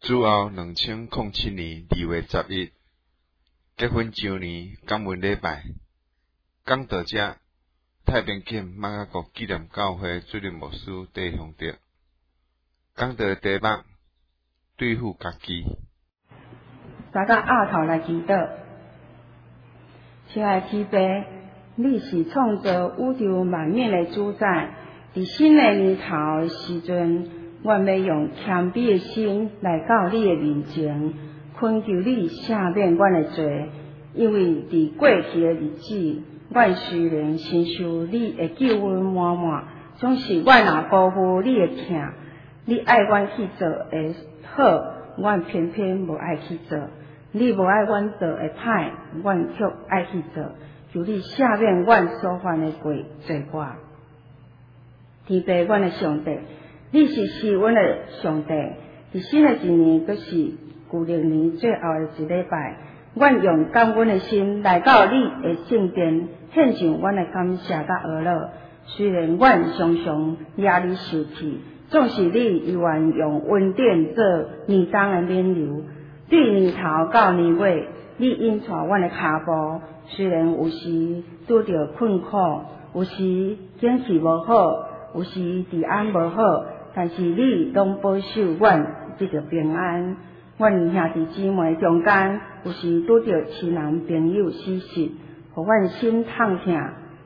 主后2007年2月11日，结婚周年感恩礼拜，讲道者太平间马雅国纪念教会主任牧师戴雄德，讲道题目对付家己。 大家压头来祈祷，亲爱的天父，你是创造宇宙万面的主宰。伫新的年头的时阵，阮要用谦卑的心来到你的面前，恳求你赦免阮的罪。因为伫过去的日子，阮虽然承受你的救恩满满，总是阮也辜负你的疼。你爱阮去做的好，阮偏偏无爱去做；你无爱阮做的歹，阮却爱去做。求你赦免阮所犯的罪过。天父，阮的上帝，你是施恩的上帝。伫新的一年，阁是旧历年最后的一礼拜，阮用感恩的心来到你的圣殿，献上阮的感谢甲讹乐。虽然阮常常压力受气，总是你依然用恩典做年冬的免流。对年头到年尾，你引带阮的脚步，虽然有时拄着困苦，有时景气无好，有时治安无好，但是你拢保守阮得着平安。阮兄弟姊妹中间，有时拄着亲人朋友死失，互阮心痛痛。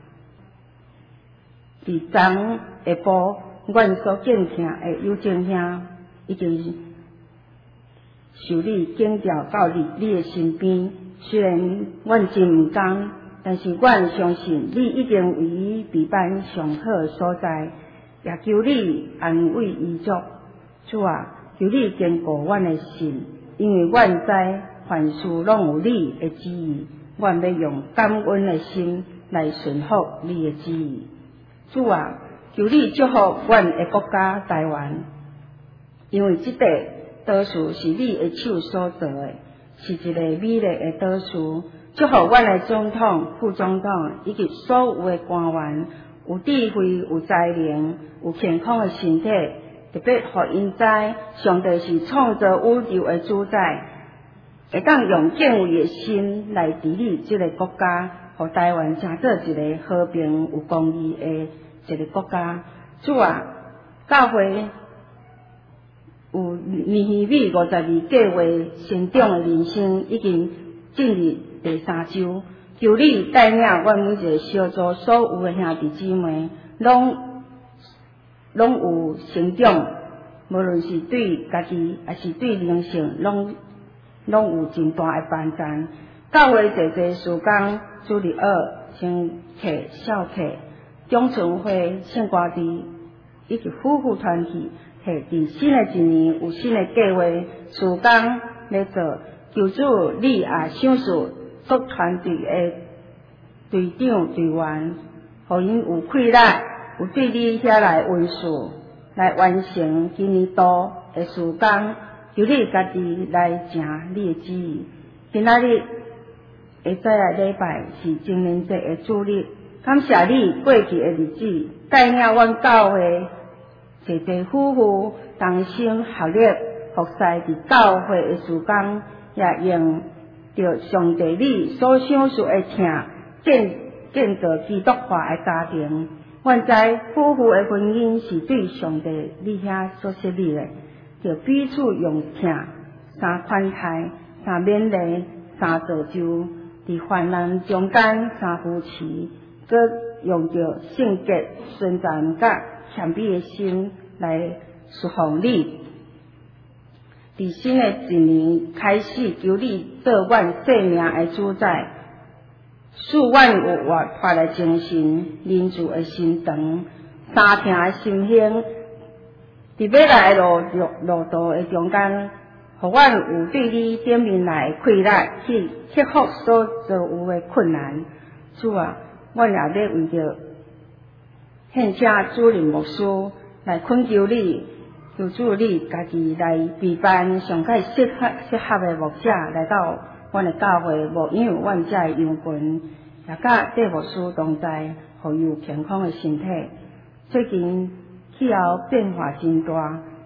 伫昨下晡，阮所敬听的友情兄已经受你拣调到你的身边。虽然阮真毋甘，但是阮相信你一定为伊备办上好的所在，也求你安慰伊族。主啊，求你坚固阮的心，因为阮知凡事拢有你的旨意，阮要用感恩的心来顺服你的旨意。主啊，求你祝福阮的国家台湾，因为这块岛屿是你的手所做的，是一个美丽的岛屿。祝福阮的总统、副总统以及所有的官员有智慧、有才能、有健康的身体，特别互因知上帝是创造宇宙的主宰，会当用敬畏的心来治理这个国家，互台湾成做一个和平、有公义的一个国家。主啊，教会有尼希米52计划成长的人生已经进入第3周，求你带领阮每一个小组所有的兄弟姊妹，拢有成长，无论是对家己还是对灵性，拢有真大的帮助。教会济济事工、主日学、青客、少客、中村会、圣歌队以及夫妇团体，伫新的一年有新的计划、事工要做。求主你也赏识各团队的队长队员，互因有气力，有对你遐来温顺，来完成今年度的事工。求你家己来行你的旨意。今仔日下早的礼拜是情人节的主日，感谢你过去的日子，带领阮教会济济夫妇同心合力，服侍伫教会的事工，也用着上帝你所赏识的疼，建造基督化的家庭。阮知夫妇的婚姻是对上帝你遐所设立的，着彼此用疼、三款待、三勉励、三造就，伫患难中间三扶持，搁用着圣洁、纯真甲谦卑的心来侍奉你。伫新的一年开始，求你做阮生命的主宰，使阮有活泼的精神、仁慈的心肠、三听的心胸。伫未来的路途的中间，互阮有对你点面来的气力，去克服所遭有的困难。主啊，阮也要为着献请主任牧师来恳求你。求主你家己来备办上较适合的牧者来到阮的教会，无因为阮遮的羊群，也甲戴牧师同在，互伊有健康的身体。最近气候变化真大，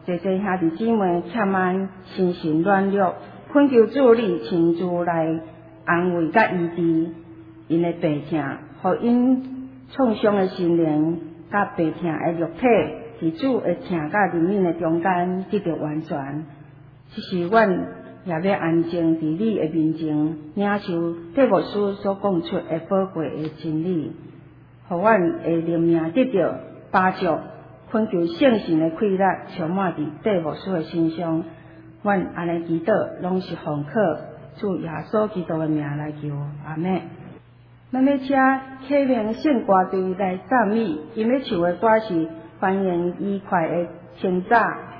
济兄弟姊妹欠安，心神软弱，恳求主你亲自来安慰甲医治因的病痛，互因创伤的心灵甲病痛的肉体，伫主的疼甲怜悯的中间得到完全。这是阮也要安静伫你的面前，领受替牧师所讲出的宝贵的真理，互阮的灵命得到把助。恳求圣神的快乐充满伫替牧师的身上。阮安尼祈祷，拢是奉靠主耶稣基督的名来求，阿门。咱要请启明圣歌队来赞美，因要唱的歌是欢迎愉快的清早。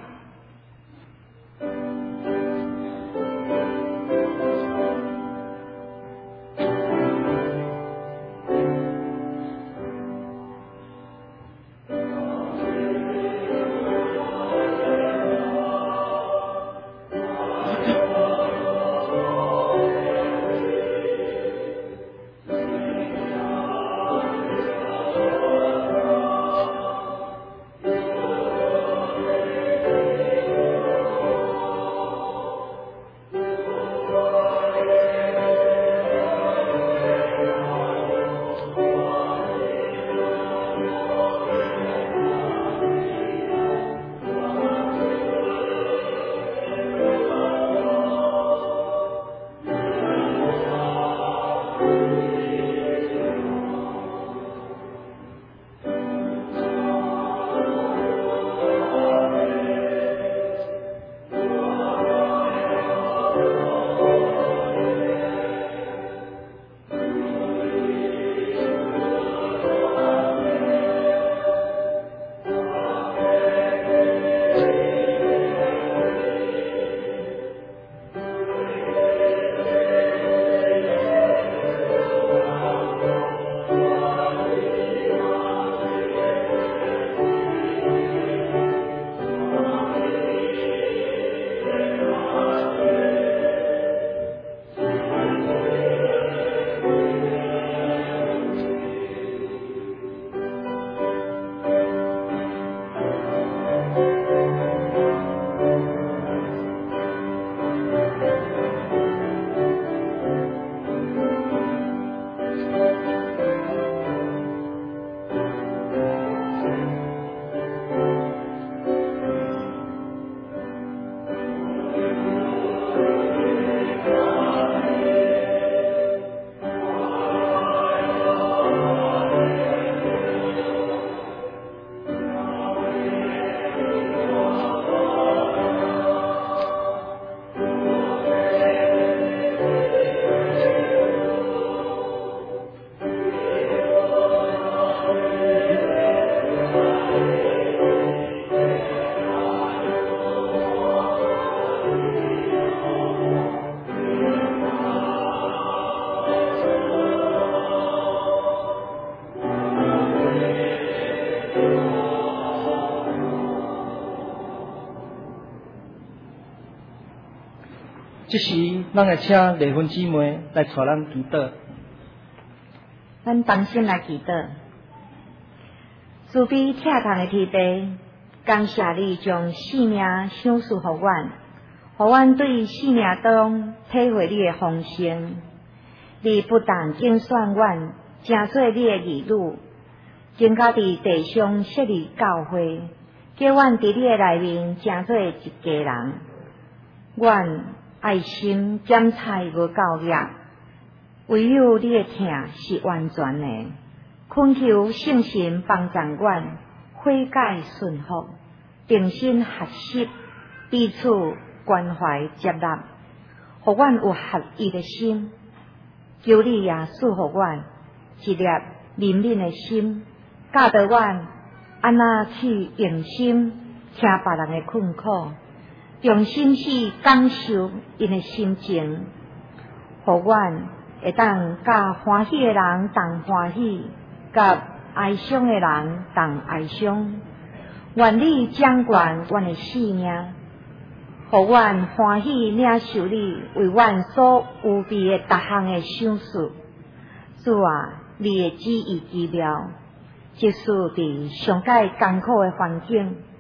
这时，咱会请丽芬姊妹来带咱祈祷。 咱同心来祈祷，慈悲疼痛的天父，感谢你将生命赏赐予阮，互阮对生命中体会你的丰盛。你不但拣选阮，成做你的儿女，更加伫地上设立教会，叫阮伫你的内面成做一家人。阮爱心检菜无够力，唯有你的疼是完全的。恳求圣神帮助阮悔改顺服，定心学习，彼此关怀接纳，互阮有合一的心。求你也赐互阮一粒怜悯的心，教导阮安怎去用心听别人的困苦。用心去感受因的心情，互阮会当甲欢喜的人同欢喜，甲哀伤的人同哀伤。愿你掌管阮的性命，互阮欢喜领受你为阮所有备的各项的赏赐。主啊，你的旨意奇妙，即使伫上界艰苦的环境，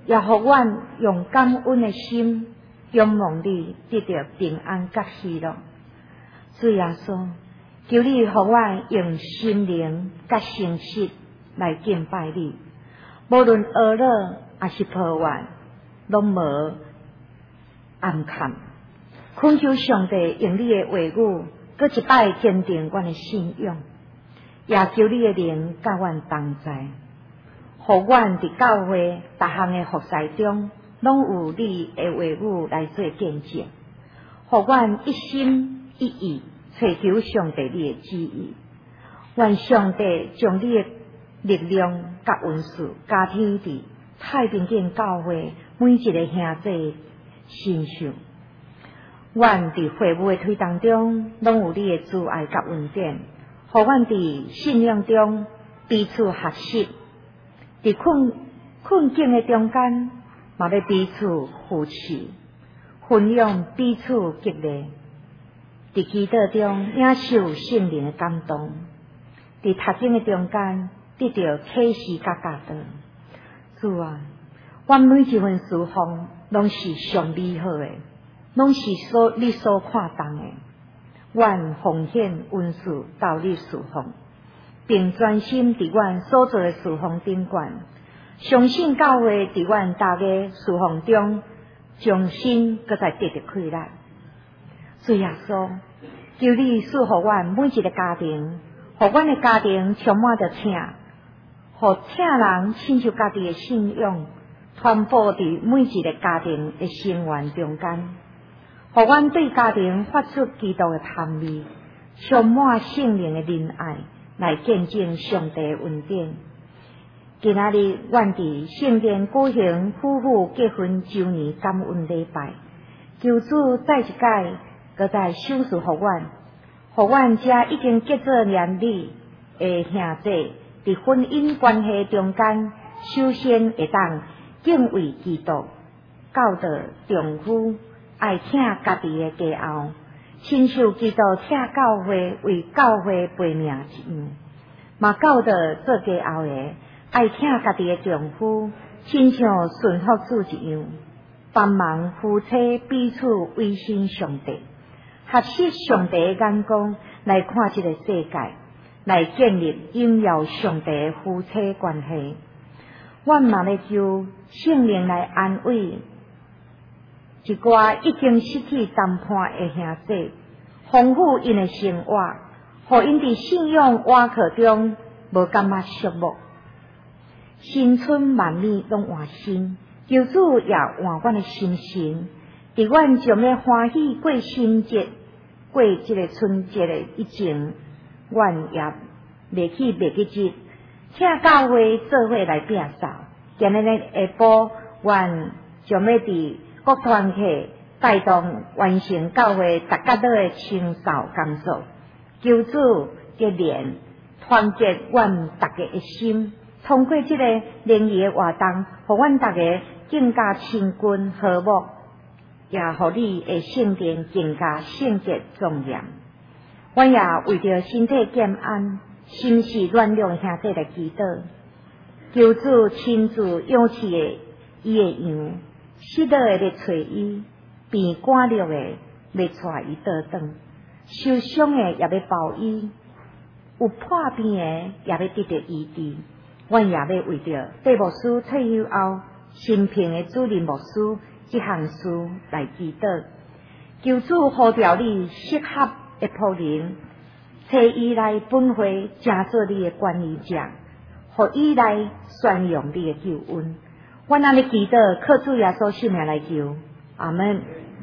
也互阮用感恩的心，仰望你得到平安甲喜乐。主耶稣，求你互阮用心灵甲诚实来敬拜你，无论恶乐还是破坏，拢无暗坎。恳求上帝用你的话语，搁一摆坚定阮的信仰，也求你的灵甲阮同在，互阮伫教会逐项的服侍中，拢有你的话语来做见证，互阮一心一意追求上帝你的旨意。愿上帝将你的力量甲恩赐加添伫太平间教会每一个兄弟身上。阮伫会务的推动中，拢有你的慈爱甲恩典，互阮伫信仰中彼此学习，伫困境的中间，嘛要彼此扶持，分享彼此激励。伫祈祷中领受圣灵的感动，伫读经的中间得到启示甲教导。主啊，阮每一份侍奉拢是上美好的，拢是你所看重的。阮奉献恩赐到你侍奉，并专心伫阮所做的侍奉顶悬，相信教会伫阮大家侍奉中，重新搁再得到快乐。主耶稣，求你赐互阮每一个家庭，互阮的家庭充满着请，互请人亲像家己的信仰，传播伫每一个家庭的成员中间，互阮对家庭发出基督的香味，充满圣灵的仁爱，来见证上帝的恩典。今仔日，阮伫圣殿举行夫妇结婚周年感恩礼拜，求主再一届，搁再赏赐互阮，互阮遮已经结做连理的兄弟，伫婚姻关系中间，首先会当敬畏基督，教导丈夫爱疼家己的家后，亲像基督疼教会为教会背命一样，嘛教导做家后的爱疼家己的丈夫，亲像顺服主一样，帮忙夫妻彼此委身上帝，合适上帝的眼光来看这个世界，来建立荣耀上帝的夫妻关系。阮嘛咧求圣灵来安慰一寡已经失去谈判的兄弟，丰富因的生活，互因伫信仰活课中无感觉寂寞，新春万里拢换新。求主也换阮的心情，伫阮将要欢喜过新节，过这个春节的以前，阮也袂去袂记节，请教会做伙来摒扫。今日呢下晡，阮将要伫各团体带动完成教会逐家都的清扫工作，求主结连团结阮大家的心，通过这个联谊的活动，互阮大家更加亲近和睦，也互你的圣殿更加圣洁庄严。阮也为着身体健安、心事软弱兄弟来祈祷，求主亲自养起的伊的羊，失落的来找伊，病赶落的来带伊倒转，受伤的也要包伊，有破病的也要得到医治。阮也要为着戴牧师退休后新聘的主任牧师这项事来祈祷，求主呼召你适合的仆人，找伊来本会成做你的管理者，互伊来宣扬你的救恩。阮安尼祈祷，靠主耶稣圣名来求，阿门。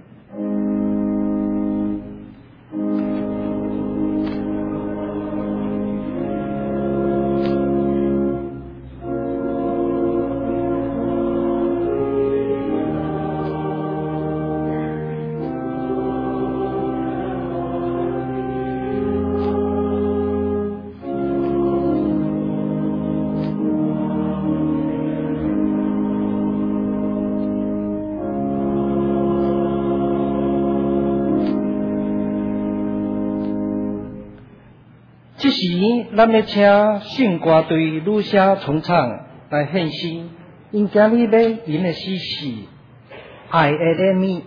这时，咱要请圣歌队女声重唱来献诗。 因今日要吟的诗是爱的怜悯。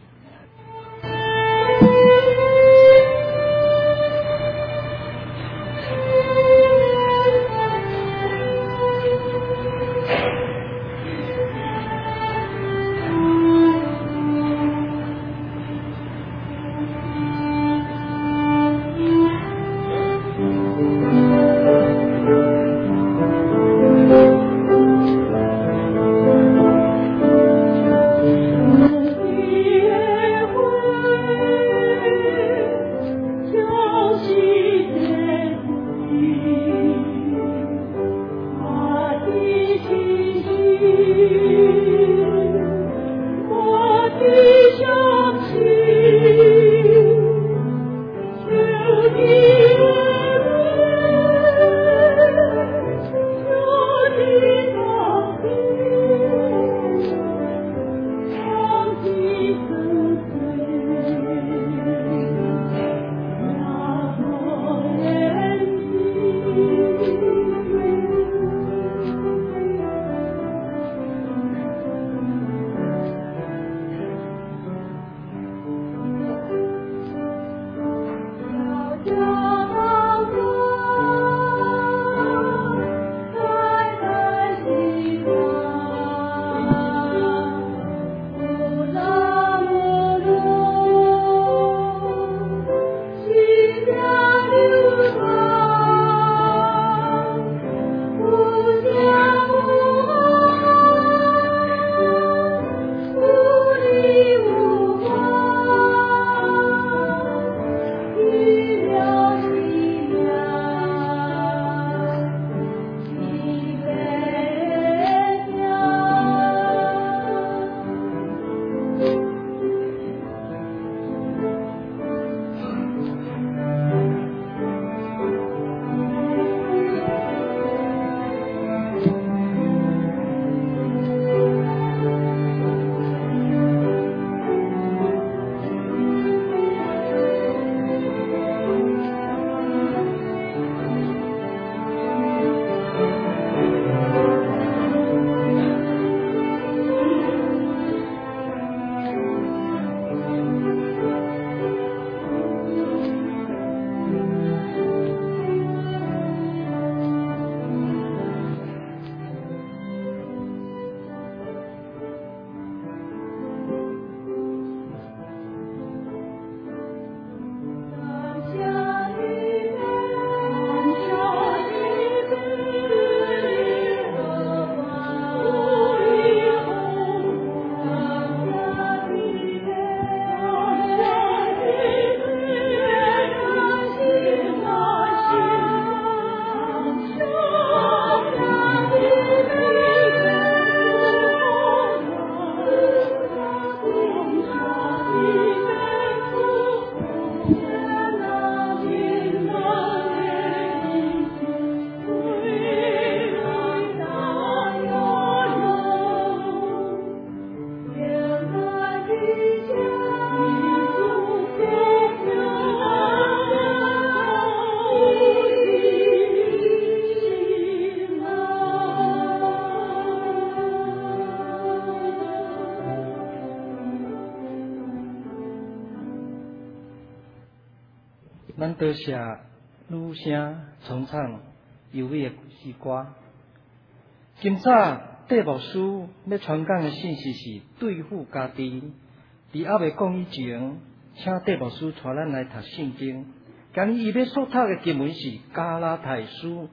咱多谢女声重唱优美的诗歌。今早戴牧师要传讲的信息是对付家己。伫还未讲以前，请戴牧师带咱来读圣经。今日伊要所读的经文是加拉太书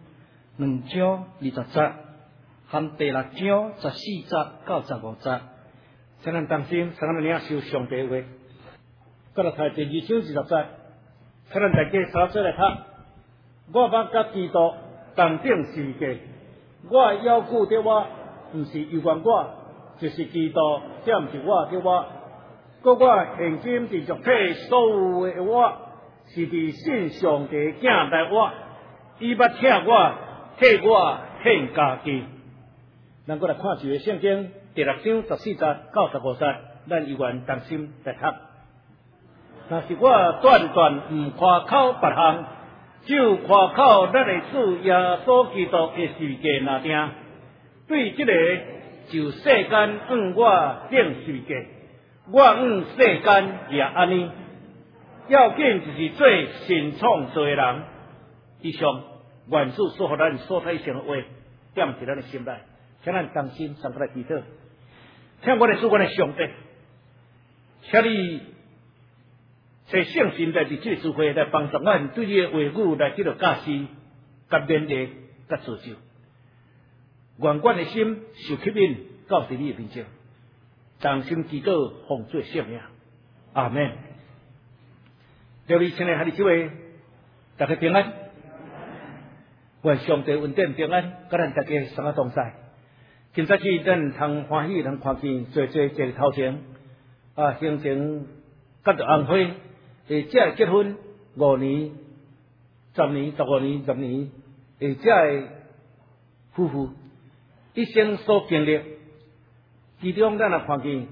2章20节，含第6章14节到15节。 请咱当心，请咱领受上帝话。加拉太第2章20节。请咱大家稍做来读。我捌甲基督同顶世界，我要求的我，毋是有关我，就是基督，这毋是我的我。搁我现今伫肉体所有的我，是伫信上帝囝来我，伊捌疼我，替我献家己。咱搁来看一个圣经第6章14节到15节，咱依然当心来读。若是我断断毋夸口别项，就夸口咱的主耶稣基督的世界那定。对这个就世间往我顶世界，我往世间也安尼。要紧就是做神创造的人。以上原主所给咱所体现的话，点伫咱的心内，请咱同心上过来祈祷。请我的主，我的上帝，请你找圣神来伫这个聚会来帮助我对你的话语来这个教示、甲勉励、甲造就。愿我的心受吸引，到伫你的面前，同心祈祷，奉做圣名。阿门。各位亲爱的姊妹，大家平安。愿上帝恩典平安，甲咱大家相啊同在。今早起咱通欢喜，通看见做这个头前形成甲着红花，这结婚5年、10年、15年、10年，这夫妇一生所经历，其中咱也看见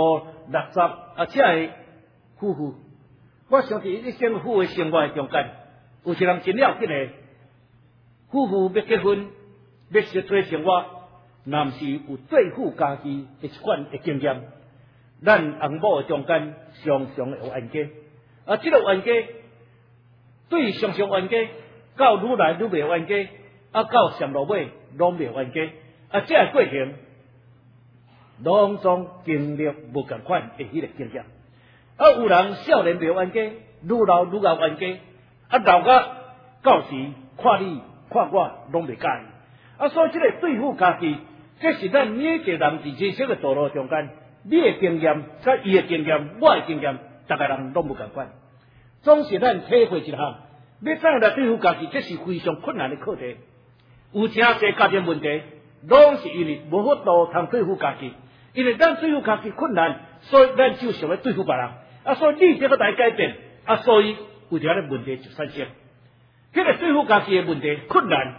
55、60这夫妇。我相信一生夫妇的生活中间，有些人真了紧的，夫妇要结婚，要实体生活，若是有对付家己的一款的经验，咱翁某中间常常有冤家，这个冤家对常常冤家，到愈来愈袂冤家，到上落尾拢袂冤家，这个过程，拢总经历无共款的迄个经验。有人少年袂冤家，愈老愈有冤家，老到时看你看我拢袂介意。所以这个对付家己，这是咱每一个人伫人生的道路中间，你的经验、甲伊的经验、我的经验，大家人拢无共款。总是咱体会一项，要怎样来对付家己，这是非常困难的课题。有真侪家庭问题，拢是因为无法度通对付家己，因为咱对付家己困难，所以咱就想要对付别人。所以你这个来改变，所以有条的问题就产生。这个对付家己的问题困难，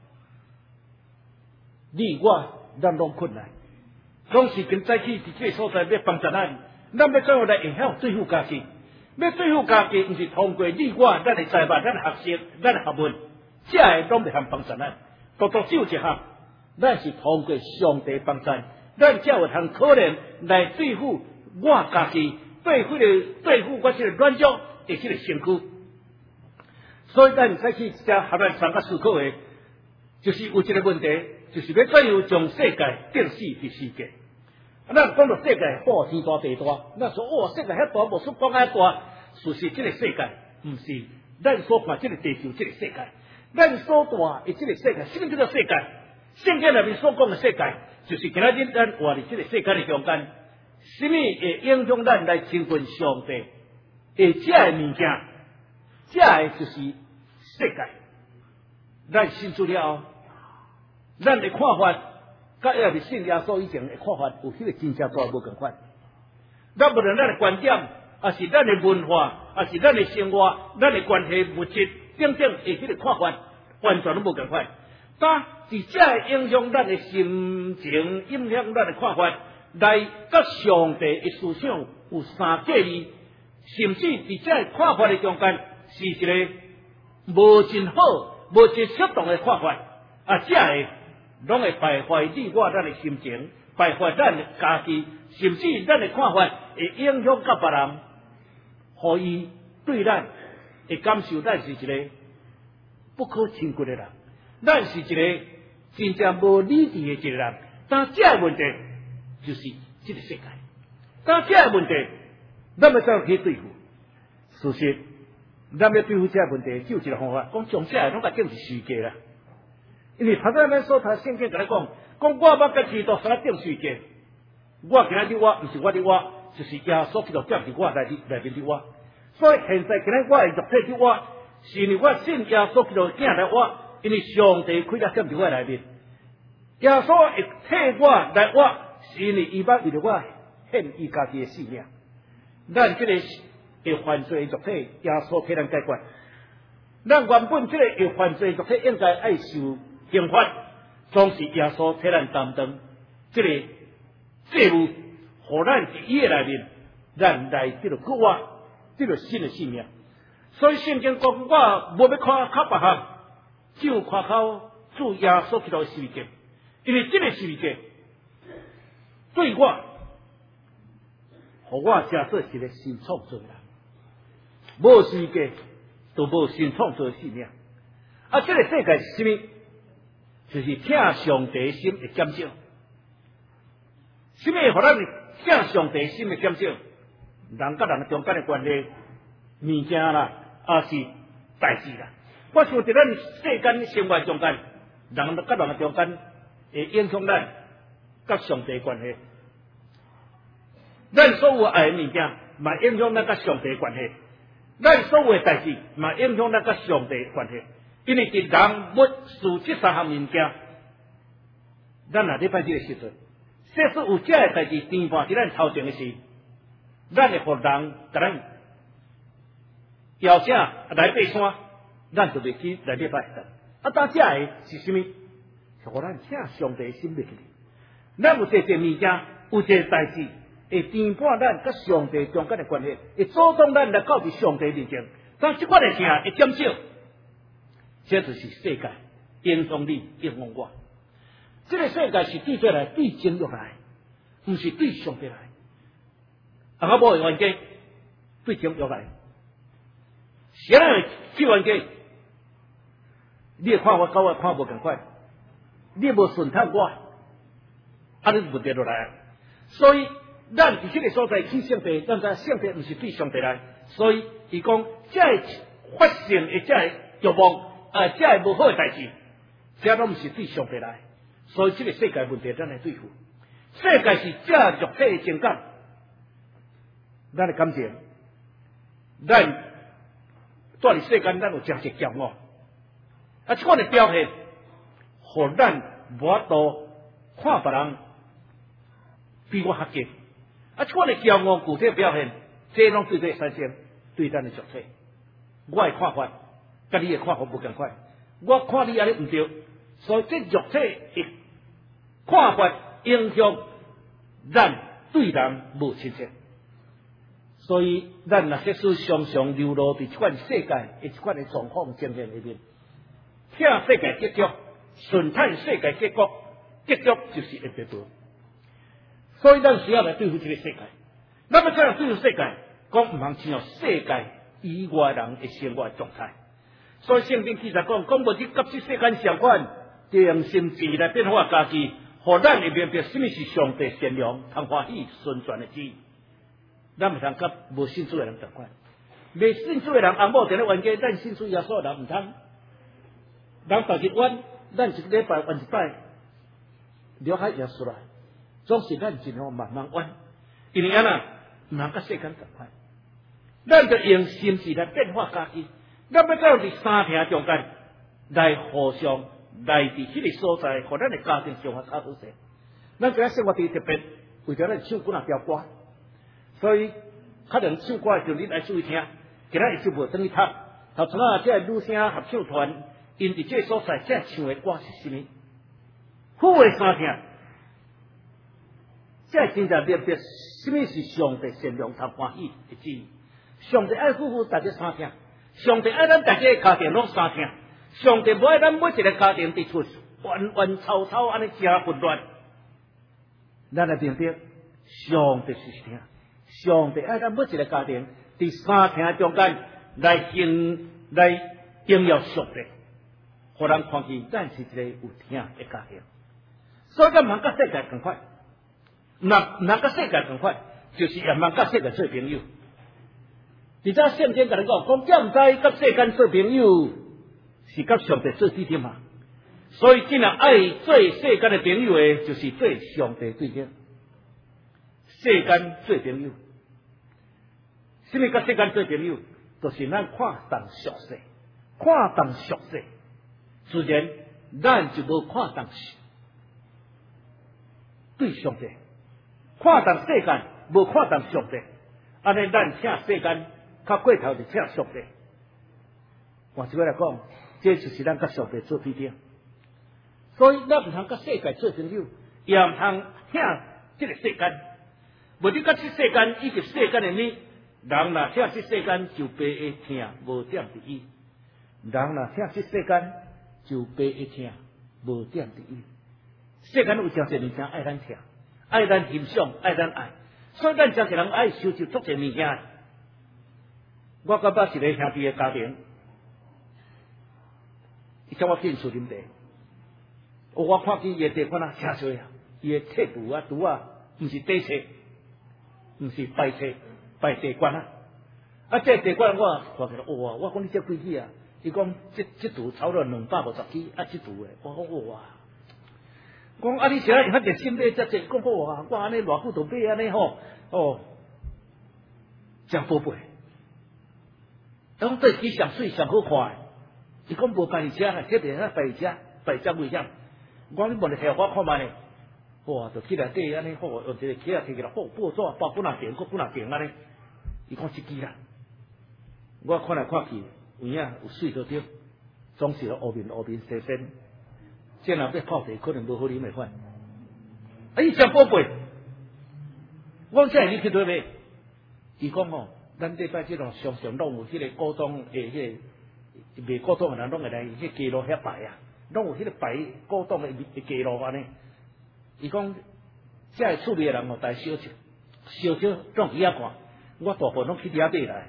你我咱拢困难，总是跟早起伫这个所在要帮助咱要怎样来会晓对付家己？要对付家己，毋是通过你我咱的财物、咱的学习、咱的学问，这个拢袂通帮助咱。独独只有一项，咱是通过上帝帮助，咱才有通可能来对付我家己。对付我这个软弱的这个身躯，所以咱再去遮和咱三个思考的，就是有一个问题，就是要怎样将世界定死伫世界。咱讲到世界大天大地大，咱说世界遐大，无说讲遐大，事实这个世界毋是咱所看这个地球这个世界，咱所大的这个世界，什么叫做世界？圣经内面所讲的世界，就是今仔日咱活伫这个世界的中间。什么会影响咱来亲近上帝？这个物件，这个就是世界。咱信主了后，咱的看法，甲要是信耶稣以前的看法，有迄个真正大无共款。咱无论咱的观点，也是咱的文化，也是咱的生活，咱的关系、物质等等的迄个看法，完全都无共款。但是这会影响咱的心情，影响咱的看法。来甲上帝的思想有相介意，甚至伫这看法的中间是一个无真好、无真适当的看法，这个拢会败坏你我咱的心情，败坏咱的家己，甚至咱的看法会影响到别人，互伊对咱会感受咱是一个不可亲近的人，咱是一个真正无理智的一个人，但这个问题。就是这个世界，但这个问题，咱要怎样去对付？事实，咱要对付这个问题，就有一个方法，讲将这个拢甲定是世界啦。因为头先咱所读圣经甲咱讲，我要甲基督啥定世界，我今仔日我，毋是我的我，就是耶稣基督降伫我内面的我。所以现在今仔我的肉体的我，是因为我信耶稣基督囝来我，因为上帝开了降伫我内面，耶稣会替我来我。是因为伊捌为了我献伊家己的性命，咱这个会犯罪的肉体，耶稣替咱解决。咱原本这个会犯罪的肉体应该爱受刑罚，总是耶稣替咱担当这个责务，互咱伫伊的内面，咱来这个救我，这个新的性命。所以圣经讲，我无要看靠别项，只有看靠主耶稣基督的世界，因为这个世界。 对我，互我写做一个新创造的人。无世界，就无新创造的生命。啊，这个世界是什么？就是听上帝心的减少。什么会互咱听上帝心的减少？人甲人中间的关系，物件啦，是代志啦。我想在咱世间生活中间，人甲人中间会影响咱甲上帝的关系。咱所有爱的物件，嘛影响咱甲上帝的关系。咱所有的代志，嘛影响咱甲上帝的关系。因为伫人物事这三项物件，咱若咧拜这个时阵，世事有这个代志颠盘伫咱头前的时，咱会互人甲咱邀请来爬山，咱就袂去来礼拜神。啊，当这个是什么？是互咱请上帝心袂去。咱有一个物件，有一个代志，会颠盘咱甲上帝中间的关系，会阻挡咱来到伫上帝面前。当即款的事会减少。这就是世界影响你，影响我。这个世界是对这来，对情欲来，不是对上帝来。啊，我无冤家，对情欲来。谁人去冤家？你会看我，跟我看无共款。你无顺探我，啊，你问题就来。所以，咱伫这个所在去上帝，咱知上帝不是对上帝来。所以，伊讲这发生的这欲望。这个无好的代志，这拢毋是对上帝来，所以这个世界问题咱来对付。世界是这肉体的情感，咱的感情，咱住伫世间，咱有真实骄傲，啊，这款的表现，互咱无法度看别人比我较强，啊，这款的骄傲具体表现，这拢对这产生对咱的肉体，我的看法。甲你的看法无共款，我看你安尼毋对，所以这肉体的看法影响咱对人无亲切，所以咱若即使常常流落伫即款世界的一款的状况情形里面，听世界结局，顺探世界结局，结局就是会得到。所以咱需要来对付这个世界。那么这样对付世界，讲毋通进入世界以外人的生活状态。所以圣经记载讲，无你甲这世间相关，定心志来变化家己，互咱会明白什么是上帝善良、通欢喜、顺转的旨意。咱毋通甲无信主的人同款，未信主的人红某伫咧冤家，咱信主耶稣的人毋通。人逐日冤，咱一个礼拜冤一摆，了解耶稣来，总是咱尽量慢慢冤，因为安那毋通甲世间同款。咱就用心志来变化家己。咱要到伫三厅中间来互相来伫迄个所在，互咱的家庭生活较好势。咱今仔生活伫特别为着咱唱几若条歌，所以可能唱歌的时候你来注意听。今仔日就无等于读，头先啊，这女声合唱团因伫这个所在这唱的歌是什么？好的三厅，这真正明白什么是上帝善良通欢喜的旨意。上帝爱夫妇大家三厅。上帝爱咱大家的家庭拢三厅，上帝无爱咱每一个家庭伫厝冤冤吵吵安尼真混乱。咱来明白，上帝是一厅，上帝爱咱每一个家庭伫三厅中间来荣耀上帝，互人看见咱是一个有厅的家庭。所以咱毋通甲世界同款，毋通甲世界同款，就是也毋通甲世界做朋友。而且圣经甲你讲，这毋知甲世间做朋友，是甲上帝做对点嘛？所以，既然爱做世间的朋友的，就是做上帝对点。世间做朋友，什么甲世间做朋友？就是咱看重俗世，看重俗世，自然咱就无看重对上帝，看重世间，无看重上帝。安尼，咱请世间。较过头就请上帝，换句话来讲，这就是咱甲上帝做对点。所以咱毋通甲世界做朋友，也毋通听这个世间。无你甲这世间以及世间的你，人若听这世间就白会听，无点伫伊；人若听这世间就白会听，无点伫伊。世间有真侪物件爱咱听， 爱咱欣赏，爱咱爱，所以咱真侪人爱收集足侪物件。我感觉一个兄弟的家庭，伊叫我进厝啉茶，我看见伊的茶馆啊，正多啊，伊的册簿啊、图啊，毋是底册，毋是白册，白茶馆啊。啊，这茶馆我看起来，哇！我讲你这几支啊？伊讲这图超过250支，啊，这图诶，我讲哇！讲啊，你现在较热心买遮济，讲哇！我安尼偌久都买安尼吼，哦，真宝贝。讲这支上水上好看诶，伊讲无白车啦，这边啊白车危险。我讲你问你摕我看卖呢，哇！就起来底安尼好，用一个起来摕起来好，报纸包几若件，几若件安尼。伊讲一支啦。我看来看去，有影有水都对，总是乌面生鲜。这若要泡茶，可能无好啉的款。伊真宝贝，我这你去对买？伊讲吼，咱这摆这种常常拢有迄个古董诶，迄个卖古董的人拢会来迄街路遐摆啊，拢有迄个摆古董的街路安尼。伊讲，这个厝里的人吼，大少拢去遐看，我大部分拢去遐买来。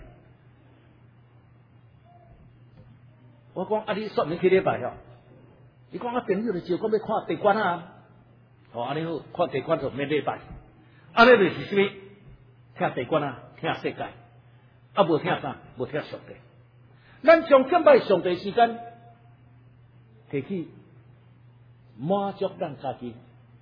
我讲啊，你煞免去礼拜吼？伊讲啊，朋友就招讲要看地馆啊，哦，安尼好，看地馆就免礼拜。安尼就是啥物？听地馆啊，听世界，啊无听啥？无听上帝。咱上敬拜上帝时间，摕去满足咱家己。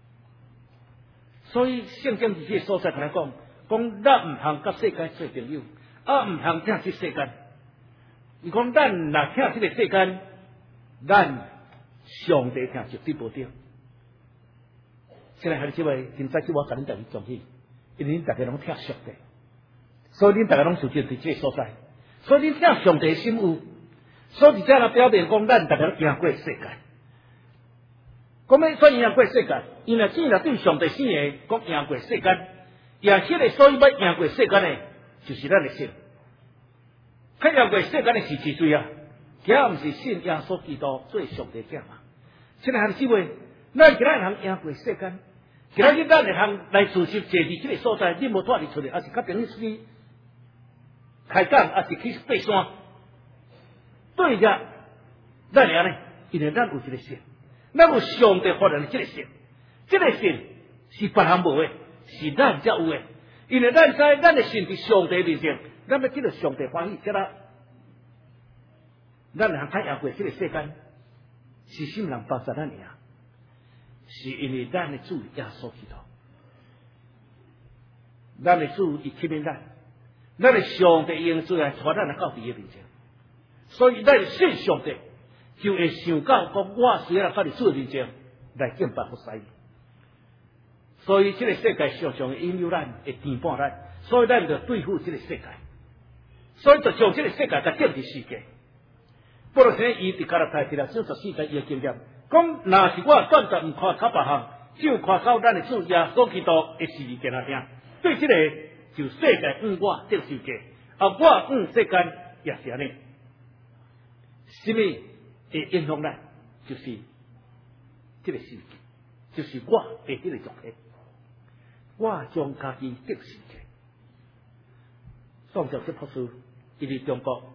所以圣经伫这个所在同咱讲，咱毋通甲世界做朋友，啊毋通听这世界。伊讲，咱若听这个世间，咱上帝听绝对无对。现在还是这位，今早叫我甲恁大家讲起，因为恁大家拢听上帝，所以恁大家拢就近伫这个所在，所以恁听上帝的心有，所以这若表明讲，咱大家都行过世界。讲要说赢过世界，因为真若对上帝信的，讲赢过世间，也迄个所以要赢过世间的，就是咱的信。较赢过世间的是几岁啊？遐毋是信耶稣基督做上帝者嘛？现在还是姊妹，咱今仔通赢过世间，今仔日咱会通来自习坐伫即个所在，你无带你出来，还是较平日出去开讲，还是去爬山？对着，咱会安尼，因为咱有一个信，咱有上帝发的即个信，即个信是别人无的，是咱才有的。因为咱知咱的信伫上帝面前。咱要记得上帝欢喜，即个咱人较赢过即个世间，是什么人帮助咱赢？是因为咱的主耶稣基督，咱的主伊吸引咱的上帝用主来带咱来到伊的面前，所以咱信上帝，就会想到讲，我虽然到伫主的面前来敬拜服侍伊，所以即个世界常常会引诱咱，会颠簸咱，所以咱就对付即个世界。所以就将这个世界在建立世界。保罗先伊伫加拉太书14章伊的经验，讲若是我选择唔看靠别项，只有看靠咱的主耶稣基督的事件来听。对这个就世界我这个世界，啊我世间也是安尼。什么会影响咱？就是这个世界，就是我的这个状态。我将家己这个世界。创造这博士，伊伫中国，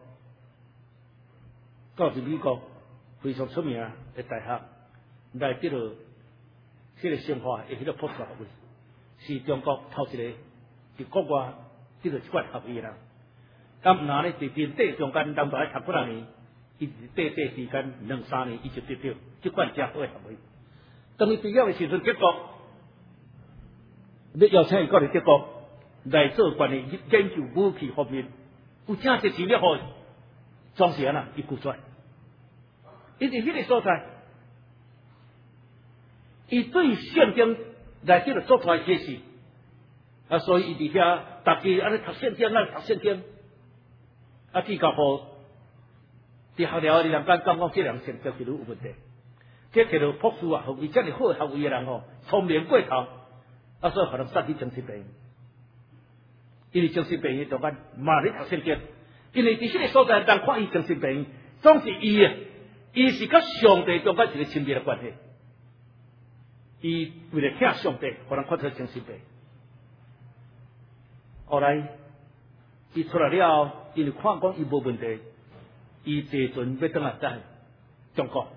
到伫美国非常出名的大学，来这个生化的迄个博士学位，是中国头一个伫国外这个一款学位的人。咁然后呢，伫面底中间当大概读几年，伊短时间2-3年，伊就得到这款正好的学位。当伊毕业的时阵，结果要邀请伊过来德国。来做关于研究武器方面，有正侪钱要互伊，总是安那伊拒绝。伊伫迄个所在，伊对圣经来这个做出来解释，啊，所以伊伫遐逐日安尼读圣经，读圣经，啊，至到互伫学了的人讲这个人成绩就有问题，这摕到博士啊，学位遮尔好学位的人吼，聪明过头，啊，所以互人送去精神病。因为精神病院中间嘛咧读圣经，因为伫迄个所在，人看伊精神病院，总是伊是甲上帝中间一个亲密的关系。 伊为了听上帝，互人发出精神病。后来伊出来了，因为看讲伊无问题，伊坐船要转来在中国，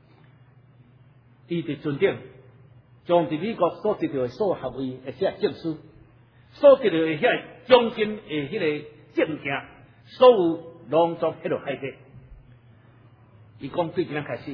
伊伫船顶将伫美国所得到的所有学位而且证书，所得到的遐奖金的迄个证件，所有拢总迄落海底。伊讲对今仔开始，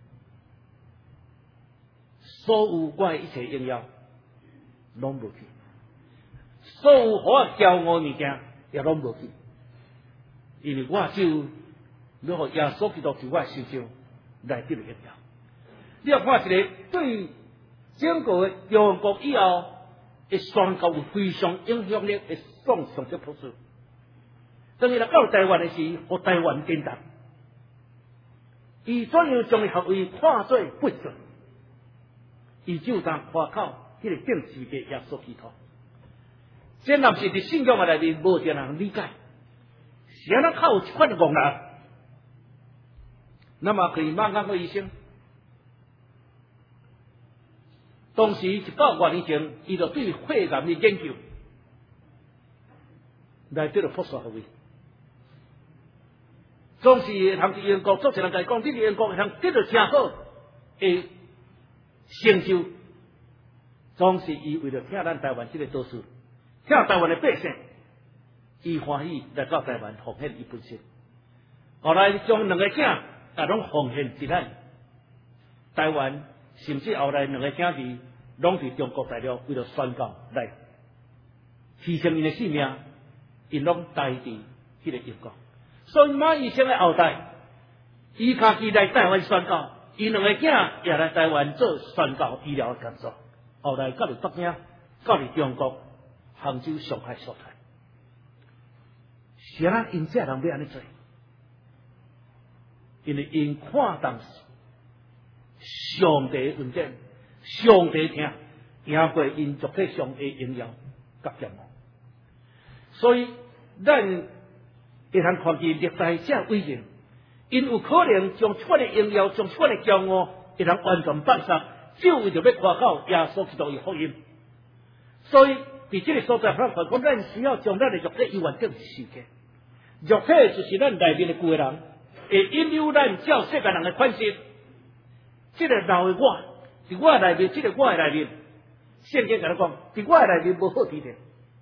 所有我的一切荣耀拢无去，所有互我骄傲物件也拢无去，因为我就要互耶稣基督伫我手上来得到荣耀。你要看一个对整个的中国以后的宣告有非常影响力的宋上这朴素，当伊来到台湾的时，互台湾震动。伊怎样将伊学位看做不准？伊就当花口迄个定时的耶稣基督。这若是伫信仰的内面无一个人理解，是安怎靠有一款的戆人，那么可以马上个医生。当时100多年前，伊就对肺癌的研究来得了博士学位。总是会通伫英国，做一人甲伊讲，你伫英国会通得到真好的成就。总是伊为了听咱台湾这个道士，听台湾的百姓，伊欢喜来到台湾奉献伊本身。后来将两个囝也拢奉献伫咱台湾，甚至后来两个囝儿拢伫中国大陆为了宣教来牺牲伊的性命，因拢待伫迄个英国。所以马医生的后代，伊家己来台湾宣教，伊两个囝也来台湾做宣教医疗的工作。后来到了北京，到了中国、杭州、上海所在，是咱因这人要安尼做，因为因看重上帝的恩典，上帝听，赢过因族体上的荣耀甲骄傲。所以咱会通看见历代这伟人，因有可能将出的荣耀、将出的骄傲，会通完全放下，就为着要夸口耶稣基督的福音。所以伫这个所在，咱看，咱需要将咱的肉体完整实现。肉体就是咱内面的旧人，会引诱咱照世界人的款式。这个老的我，伫我内面，这个我的内面，圣经甲咱讲，伫我的内面无好体贴，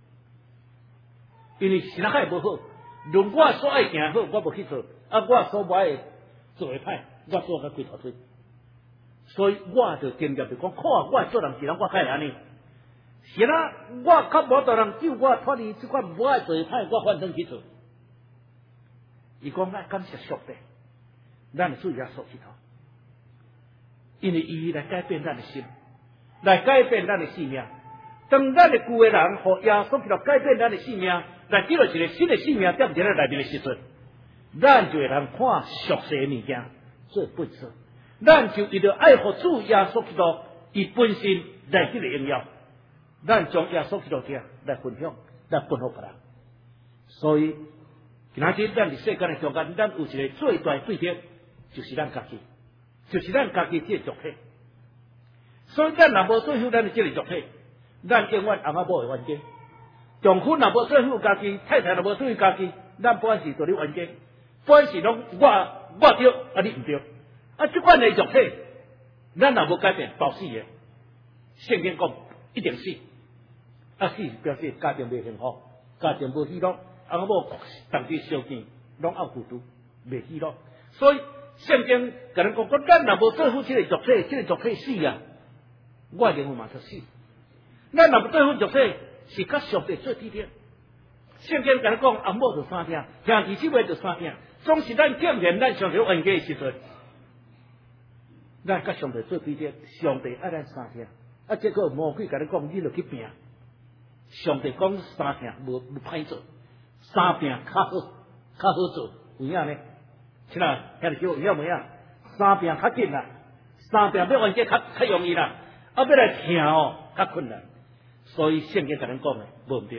因为是哪海无好。论我所爱行好，我无去做；我所不爱做的歹，我做甲规头推。所以我就经验就讲，看我做人是人，我较会安尼。是啦，我较无大人救我脱离这款无爱做的歹，我反正去做。伊讲爱感谢上帝，咱的主耶稣基督，因为伊来改变咱的心，来改变咱的性命。当咱的旧的人和耶稣基督改变咱的性命，来得到一个新的性命在咱内面的时阵，咱就会通看俗世的物件做本色，咱就一定爱护主耶稣基督伊本身来这个荣耀，咱将耶稣基督者来分享，来分享给人。所以今仔日咱伫世间的中间，咱有一个最大对象，就是咱家己，就是咱家己这个肉体。所以咱若无对付咱的这个肉体，咱永远阿妈无会冤家。丈夫若无对付家己，太太若无对付家己，咱本是做你冤家，本是拢我对，啊你唔对。啊，这款的肉体，咱若无改变，保死的。圣经讲一定死，啊死表示家庭未幸福，家庭无喜乐，阿某当时烧钱，拢拗孤独，未喜乐。所以圣经甲咱讲，咱若无对付这个肉体，这个肉体死啊，我灵魂嘛就死。咱若无对付肉体，是甲上帝做对点。圣经甲咱讲，阿某就三听，兄弟姊妹就三听，总是咱检验咱上帝冤家的时阵，咱甲上帝做对点，上帝爱咱三听。啊，结果魔鬼甲你讲，你就去拼。上帝讲三拼无歹做，三拼较好做，有影呢？亲啊，兄弟姐妹，有影没影？三拼较紧啦，三拼要完结较容易啦，啊，要来拼哦较困难。所以圣经甲咱讲的无唔对，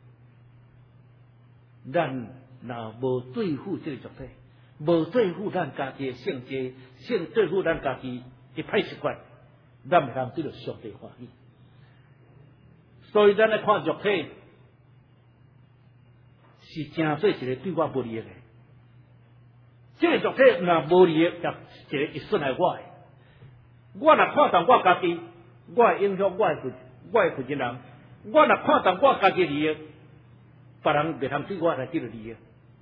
咱若无对付这个肉体，无对付咱家己的性格，对付咱家己的歹习惯。 咱袂通对着上帝欢喜。所以咱来看肉体，是真做一个对我无利益的。这个肉体若无利益，也一个会损害我的。我若看重我家己，我会影响我的负责人。我若看重我家己利益，别人袂通对我来得到利益。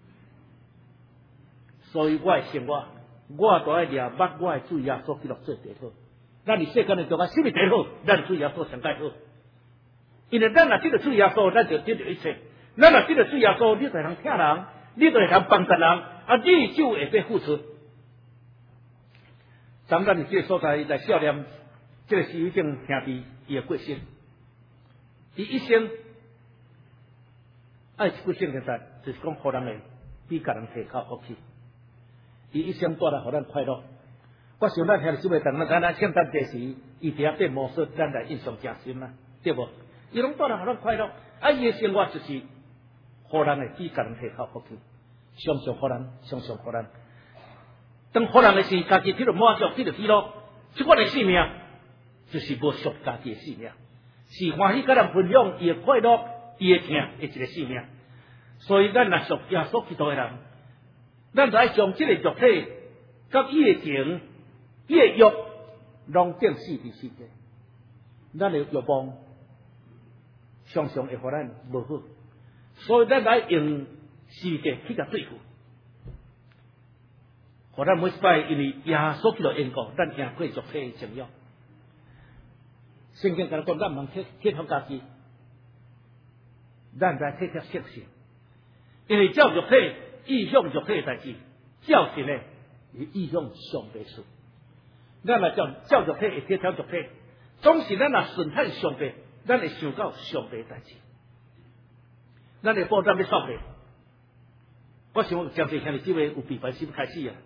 所以我的生活，我都爱抓捌我的主耶稣基督做第好。咱伫世间里头啊，什么第好？咱主耶稣上介好。因为咱若得到主耶稣，咱就得到一切。咱若得到主耶稣，你就会通疼人，你就会通帮助人，啊，你就会被付出。咱伫这个所在来少年，这个施伟正兄弟伊的过身，伊一生爱一句圣经在，就是讲，互人的比甲人提靠福气。伊一生带来互咱快乐。我想咱兄弟姊妹同咱圣诞节时，伊伫遐变魔术，咱来印象诚深啦，对无？伊拢带来互咱快乐，啊，伊的生活就是互人的比甲人提靠福气，常常互人，常常互人。当互人的是家己得到满足，得到喜乐，即款的生命就是无属家己的生命，是欢喜甲人分享伊的快乐、伊的疼的一个生命。所以咱若属耶稣基督的人，咱就爱将这个肉体、甲伊的情、伊的欲，拢定死伫世界。咱的欲望常常会互咱无好，所以咱来用世界去甲对付。互咱每一摆因为耶稣基督缘故，咱赢过肉体的情欲。圣经甲咱讲，咱毋通贴合家己，咱来贴合圣性。因为照肉体意向肉体的代志，照神呢是意向上帝事。咱来照肉体会贴合肉体，总是咱若顺服上帝，咱会想到上帝的代志。咱的报站要扫地，我想真侪兄弟姊妹有备凡心开始啊。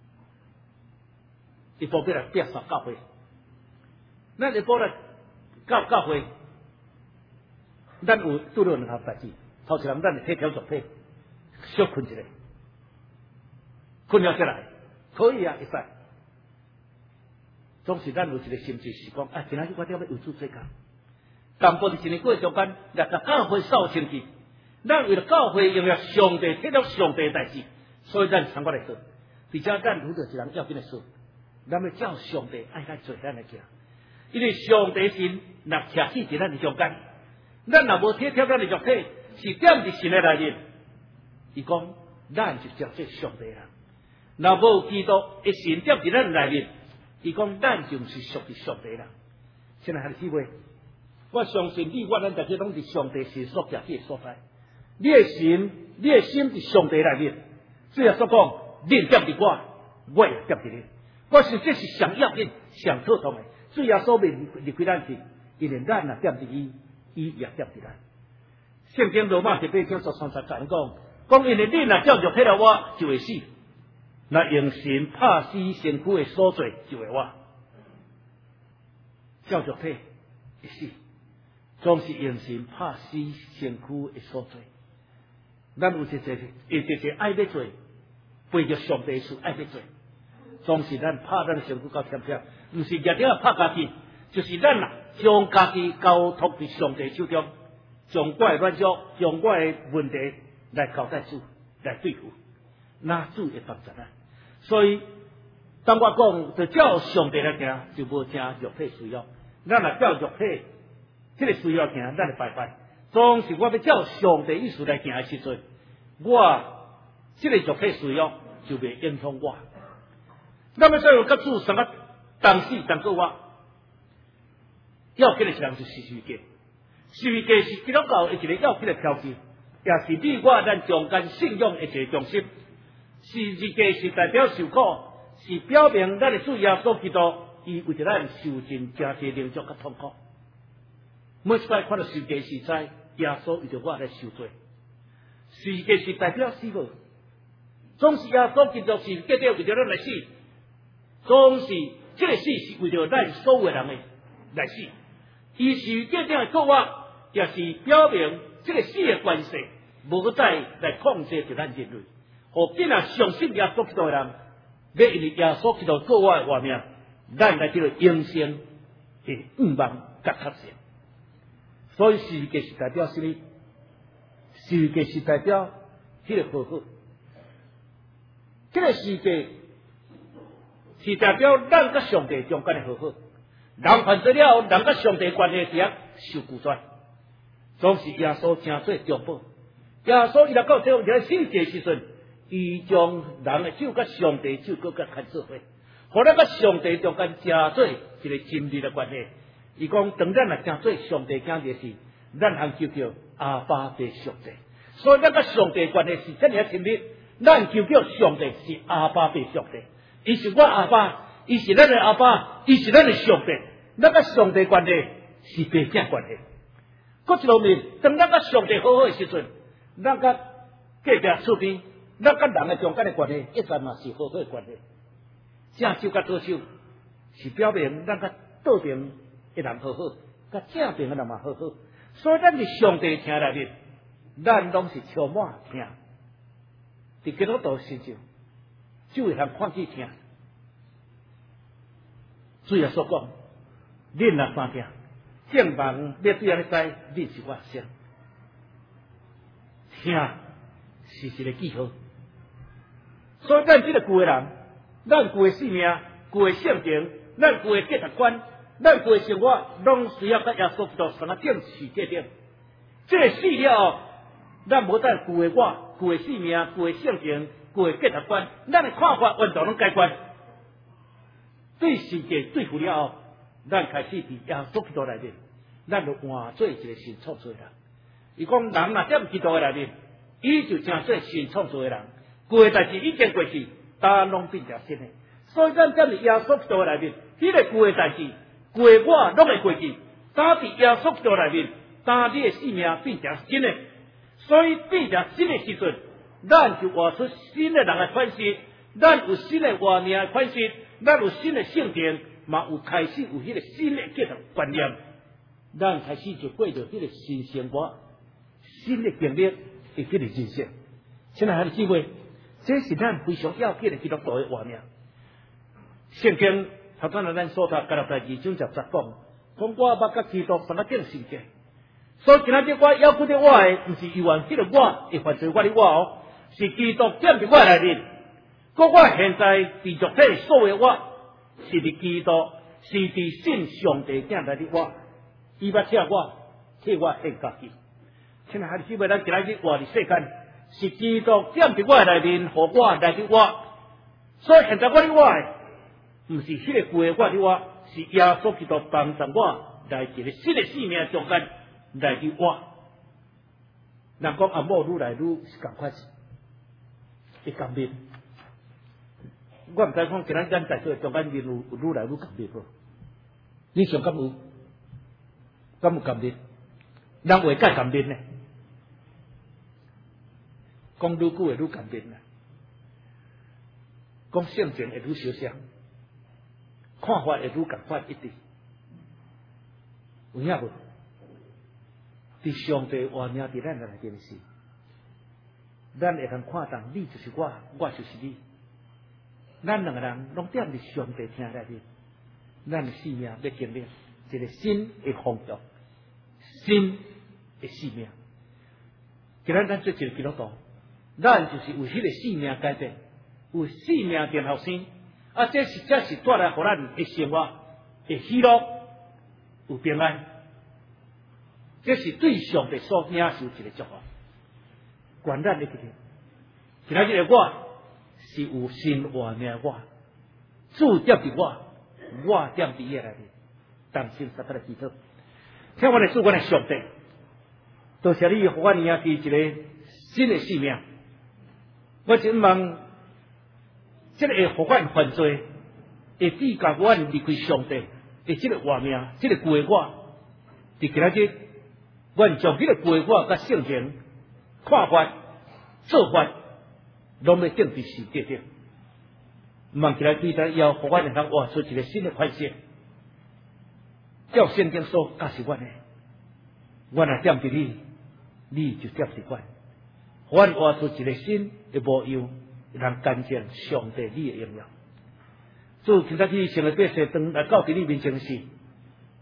一步要来变扫教会，咱一步来教会，咱有做了两项代志。头一项，咱会体调肉体，小困一下，困了起来，可以啊，会使。总是咱有一个心志是讲，今仔日我点要为主做工，但不是一年过中间，来甲教会扫清气。咱为了教会用了上帝体了上帝的代志，所以咱参我来做，而且咱拄着一人要紧的事。咱要照上帝爱来做咱来行，因为上帝神若徛起伫咱的中间，咱若无体贴咱的肉体，是踮伫神的内面。伊讲，咱就叫做上帝人。若无基督的神踮伫咱内面，伊讲，咱就是属于上帝人。现在兄弟姊妹，我相信你我咱大家拢是上帝神所徛起的所在。你的神，你的心伫上帝内面。主耶稣讲，你踮伫我，我也踮伫你。我想这是上要紧、上妥当的。主耶稣未离开咱去，因为咱若踮伫伊，伊也踮伫咱。圣经罗马第8章33节讲，因为你若照肉体了我，就会死；若用神拍死身躯的所做，就会活。照肉体会死，总是用神拍死身躯的所做。咱有一个爱要做，背着上帝事爱要做。总是咱拍咱的身躯到贴，毋是日日拍家己，就是咱啊将家己交托伫上帝手中，将我的软弱、将我的问题来交代主来对付，那主会帮助咱。所以当我讲就照上帝来行，就无正肉体需要。咱若照肉体这个需要行，咱就拜拜。总是我要照上帝意思来行的时阵，我这个肉体需要就袂影响我。那么再有甲主什么当时当个我，要紧的事就是时间。时间是基督教的一个要紧的条件，也是你我咱中间信仰的一个重心。时间是代表受苦，是表明咱的主耶稣基督，伊为着咱受尽真济凌辱甲痛苦。每一摆看到时间是在耶稣为着我来受罪，时间是代表死亡，总是耶稣基督是结着为着咱来死。总是这个死是为着咱所有人的来死，伊是真正的告我，也是表明这个死的关系无再来控制着咱人类。互今啊相信耶稣基督的人，要因为耶稣基督告我的活命，咱来叫做永生， 的愿望甲确信。所以世界是代表什么？世界是代表迄个和好，这个世界是代表咱甲上帝中间的和好。人犯罪了，人甲上帝关系伫遐受拒绝，总是耶稣正做中保。耶稣伊来到这个世界时阵，伊将人的手甲上帝手搁甲牵做伙，互咱甲上帝中间正做一个亲密的关系。伊讲，当咱来正做上帝囝儿时，咱通求叫阿爸爸上帝。所以咱甲上帝关系是真尔亲密，咱求叫上帝是阿爸爸上帝，伊是我阿爸，伊是咱的阿爸，伊是咱的上帝。咱甲上帝关系是爸囝关系。搁一方面，当咱甲上帝好好的时阵，咱甲隔壁厝边，咱甲人的中间的关系，一直嘛是好好的关系。正手甲左手是表明咱甲倒边的人好好，甲正边的人嘛好好。所以咱伫上帝听内面，咱拢是充满听。伫基督徒身上，就会通看见听。主耶稣讲，恁若三听，正望要对安尼知，恁是我声。听是一个记号。所以咱这个旧的人，咱旧的性命、旧的性情、咱旧的价值观、咱旧的生活，拢需要甲耶稣基督上啊正视界定。这个死了后，咱无再旧的我、旧的性命、旧的性情、旧的价值观，咱的看法完全拢改观。对世界对付了后，咱开始伫耶稣基督内面，咱就换做一个新创造的人。伊讲人若踮基督的内面，伊就正做新创造的人。旧的代志已经过去，当拢变成新的。所以咱踮伫耶稣基督的内面，迄个旧的代志、旧的我拢会过去。当伫耶稣基督内面，当你的生命变成新的。所以变成新的时阵，咱就活出新的人的款式，咱有新的活命的款式，咱有新的性情，嘛有开始有迄个新的价值观念。咱开始就过着迄个新生活、新的经历，以及个人生。亲爱的姊妹，这是咱非常要紧的基督徒的活命。圣经头先咱所读加拉太2章10讲，讲我捌甲基督同啊顶世界。所以今仔日我要求的我的，毋是由原迄个我会犯罪我的我哦，是基督踮伫我内面。我现在伫肉体所有的我，是伫基督，是伫信上帝囝内的我。伊捌请我，替我献家己。亲爱的姊妹，咱今仔日活伫世间，是基督踮伫我内面，互我内的我。所以现在我的我的，毋是迄个旧的我的我，是耶稣基督帮助我来一个新的生命中间。来去活，人讲阿某愈来愈是共款是，会共面。我毋知讲今仔咱在座中间人有愈来愈共面无？你想敢有？敢有共面？人会介共面呢？讲愈久会愈共面呢？讲性情会愈相像，看法会愈共款一致，有影无？伫上帝活命伫咱内面是，咱会通看重你就是我，我就是你。咱两个人拢踮伫上帝听内面，咱的生命要经历一个新的风俗，新的生命。今仔咱做一个基督徒，咱就是为迄个生命改变，为生命定后生。啊，这是带来互咱的生活的喜乐，有平安。这是对上帝所领受一个祝福，关咱的决定。今仔日的我是有新活命的我，主踮伫我踮伫伊内面，当心实在的祈祷。听我的主，我的上帝，多谢你互我领受一个新的生命。我真望这个会互我犯罪，会抵甲我离开上帝的这个活命，这个旧的我，伫今仔日。阮将迄个规划甲性情、看法、做法，拢要定伫世界顶。望起来对咱要互阮能够活出一个新的款式，照圣经所教示阮的，阮若踮伫你，你就踮伫阮，互阮活出一个新的模样，让干净上帝你的荣耀。主，今仔日成个百姓当来到伫你面前时，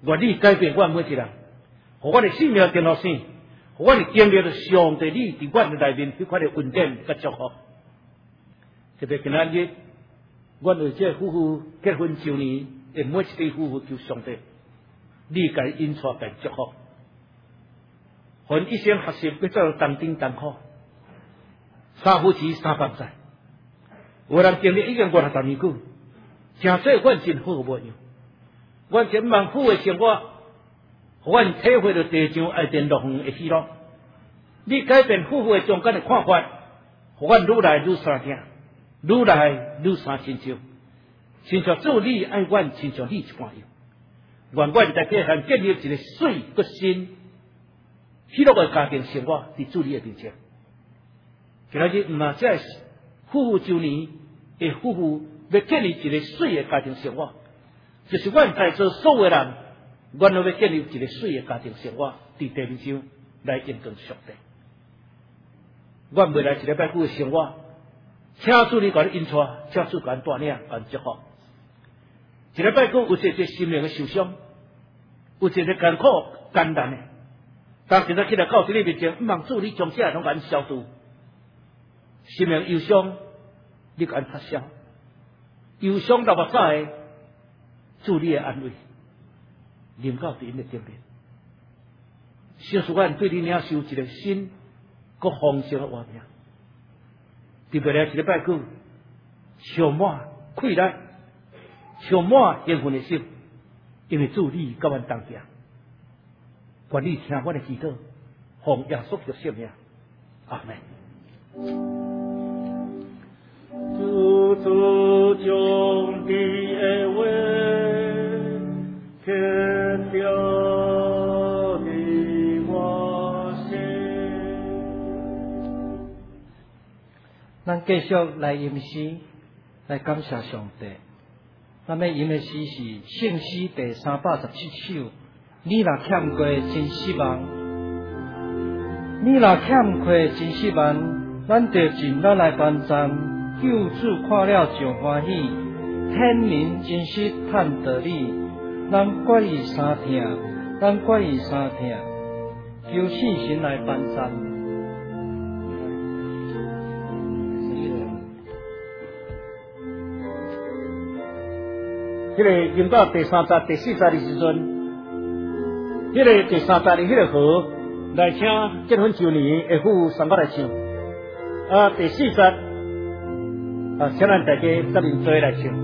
愿你改变我每一人，互我的性命电脑性，互我的经历了上帝你伫我的内面迄款的稳定甲祝福。特别今仔日，我为这夫妇结婚周年，为每一对夫妇求上帝，你甲因带甲祝福，互因一生学习要走当顶当苦，三夫妻三帮在，有人经历已经50年久，诚说阮真好无样。阮真望富的生活，互阮体会到地上爱电乐园的喜乐。你改变夫妇的中间的看法，互阮愈来愈相听，愈来愈相亲像。亲像做你爱阮，亲像你一般样。愿阮大家还建立一个水个新喜乐的家庭生活伫主你的面前。今仔日嘛，这夫妇周年的夫妇要建立一个水的家庭生活。就是阮在座所有人，阮都要建立一个水的家庭生活，伫地面上来应供上帝。阮未来一礼拜久的生活，请主你甲你引带，请主甲你带领，甲你祝福。一礼拜久有一个心灵的受伤，有一个艰苦艰难的，当时咱起来到主你面前，毋望主你将这拢甲你消除，心灵忧伤，你甲你发消，忧伤到目早的。主你的安慰，临到伫因的顶面，小使阮对你领受一个新、搁丰盛的活命。特别咧一礼拜久，充满快乐，充满兴奋的心，因为主你甲阮同行。愿你听阮的祈祷，奉耶稣的圣名，阿门。主将你的话。天掉的我心。 咱继续来吟诗，来感谢上帝。咱要吟的诗是圣诗第317首。你若欠过真失望，你若欠过真失望，咱就尽咱来帮赞，救主看了就欢喜，天民真实探得你。咱怪伊三听，咱怪伊三听，求信心来帮赞。 迄个用到第3节、第4节的时阵，迄个第3节的迄个河来请结婚周年的夫妇三个来唱，第4节请咱大家十面做来唱。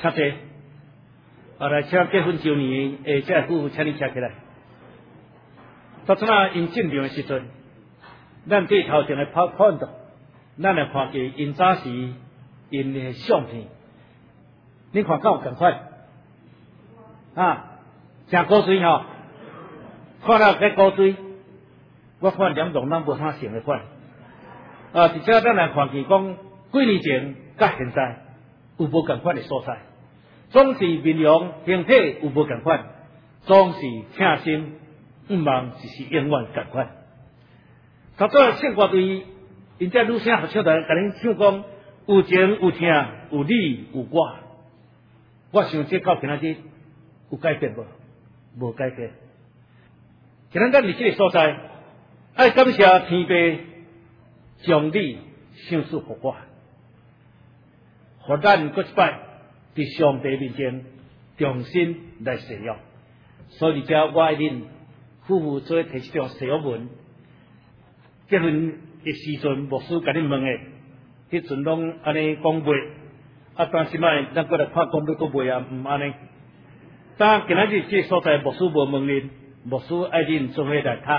较济。来请结婚周年的这夫妇，请你站起来。当初因进场的时阵，咱对头前的看到，咱来看见因早时因的相片，你看敢有共款？真古锥吼，看到个古锥，我看两种咱无啥成的款。而且咱来看见讲，几年前甲现在有无共款的所在，总是面容形体有无共款，总是称心，毋望就是永远共款。头早唱歌队，因这女声合唱团，甲恁唱讲有情有听，有你有我。我想这到今仔日有改变无？无改变。今仔咱伫这个所在，爱感谢天父将你赏赐给我，互咱搁一摆伫上帝面前重新来使用。所以遮我爱恁夫妇做提一张誓约文。结婚的时阵，牧师甲恁问的，迄阵拢安尼讲袂，但是卖咱过来看讲要讲袂毋安尼。当今仔日这个所在，牧师无问恁，牧师爱恁做伙来读。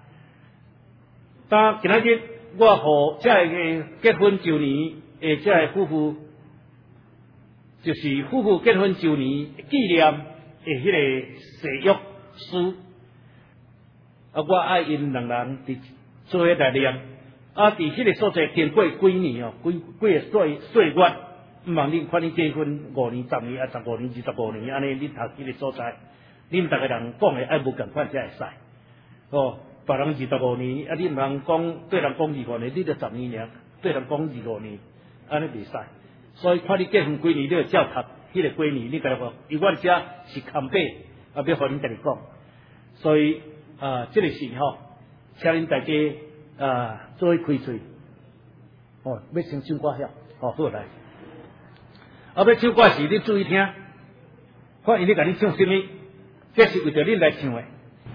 当今仔日我互这个结婚周年的这个夫妇，就是夫妇结婚周年纪念的迄个誓约书，我爱因两人伫做伙来念，伫迄个所在经过几年几个岁月，毋望恁看恁结婚5年、10年、15年、25年，安尼恁读迄个所在，恁逐个人讲的爱无共款才会使。别人25年，恁人讲对人讲25年，你就12年尔，对人讲25年，安尼袂使。所以看你结婚几年，你就照读迄个几年，你甲我，因阮遮是坎背，要互恁家己讲。所以这个是请恁大家做伙开嘴。要先唱歌晓，好来。要唱歌时，你注意听，看伊咧甲你唱什么，这是为着恁来唱的。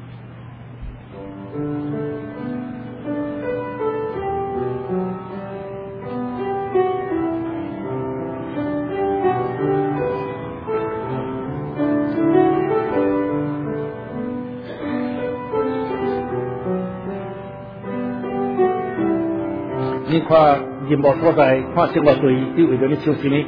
你看任务所在，看生活队，你为着你唱什么？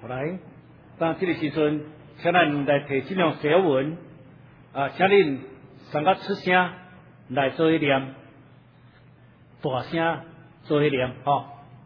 来，当这个时阵，请咱来提这样小文请恁三个出声来做一念，大声做一念吼。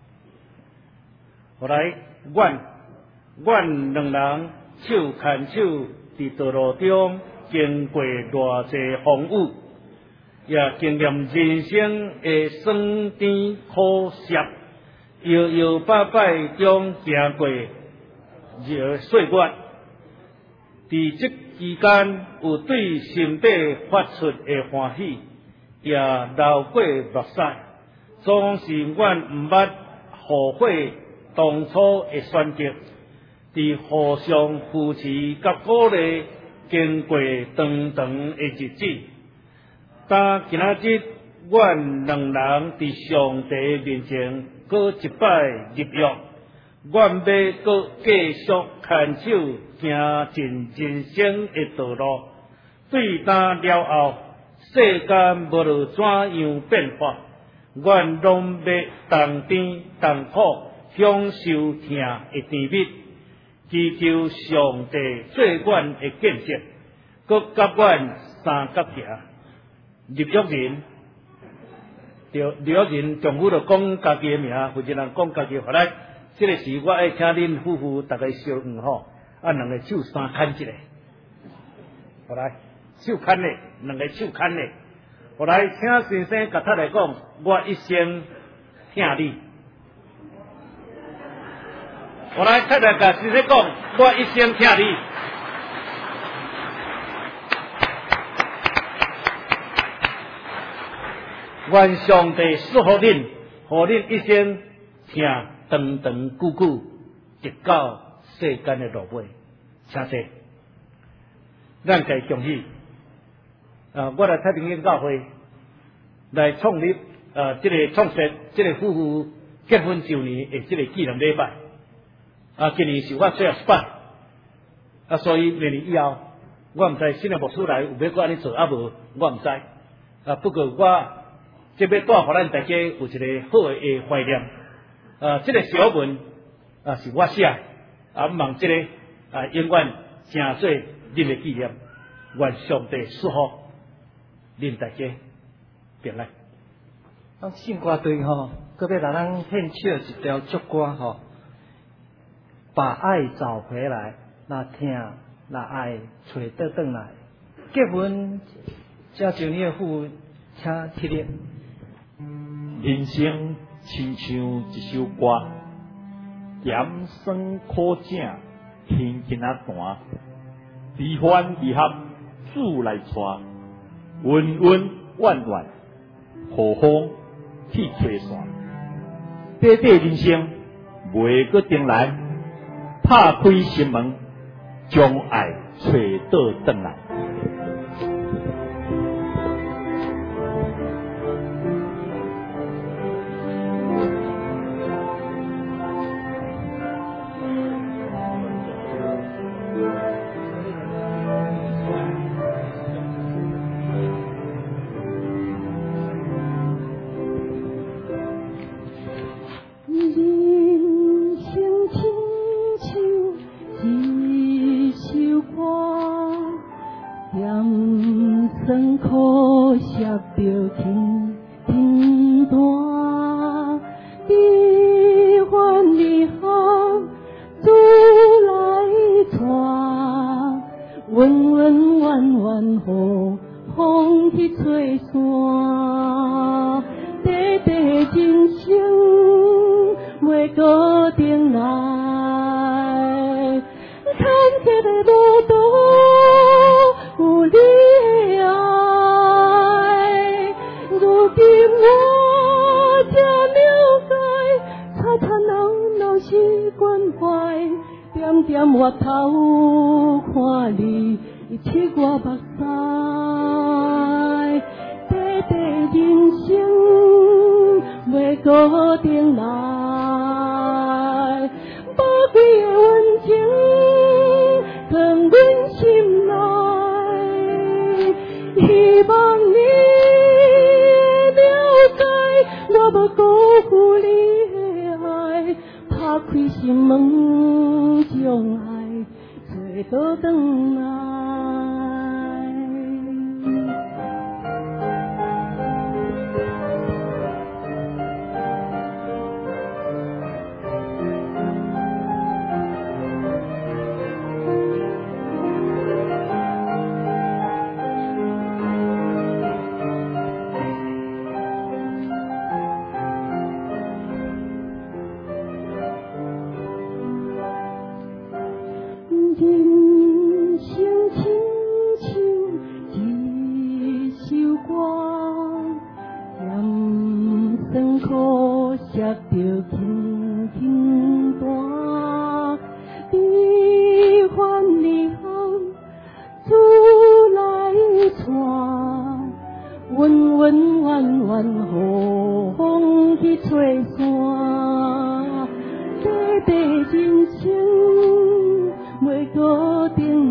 后来，阮两人手牵手伫道路中经过偌济风雨，也经验人生的酸甜苦涩，摇摇摆摆中行过热岁月。伫这期间，有对心底发出的欢喜，也流过目屎，总是阮毋捌后悔当初的选择。伫互相扶持甲鼓励，经过长长的日子。当今仔日，阮两人伫上帝面前过一摆入约，阮要搁继续牵手行进人生的道路。对当了后，世间无论怎样变化，阮拢要同甜同苦，享受疼的甜蜜。祈求上帝做阮的见证，搁甲阮三角行。入约人，入约人丈夫就讲家己的名，负责人讲家己的。来，这个时我爱请恁夫妇大家相遇吼，两个手三牵一个，好来，手牵嘞，两个手牵嘞，好来，请先生甲太太讲，我一生疼你。我来太太甲先生讲，我一生疼你。愿上帝赐予恁，互恁一生疼长长久久，直到世间的落尾。请坐，咱家恭喜。我来太平间教会来创立这个创设这个夫妇结婚周年的这个纪念礼拜。今年是我最后一摆，所以明年以后，我毋知新的牧师来有要搁安尼做无，我毋知。不过我这要带互咱大家有一个好的怀念。这个小文是我写的，毋望这个永远成做恁的纪念。愿上帝赐福恁大家平安。 圣歌队吼，搁要来咱献唱一条祝歌吼。把爱找回来，那听那爱找得回来。结婚这周年的父，请起立。 人生亲像一首歌，咸酸苦正，天天啊弹，离欢离合，主来带，恩恩怨怨，互风去吹散。短短人生，袂搁定来。拍开心门，将爱找倒转来。 开心门将爱找倒转来。人生亲像一首歌，盐酸苦涩着轻轻弹，悲欢离合主来带，温温暖暖雨风去吹散，短短人生袂搁等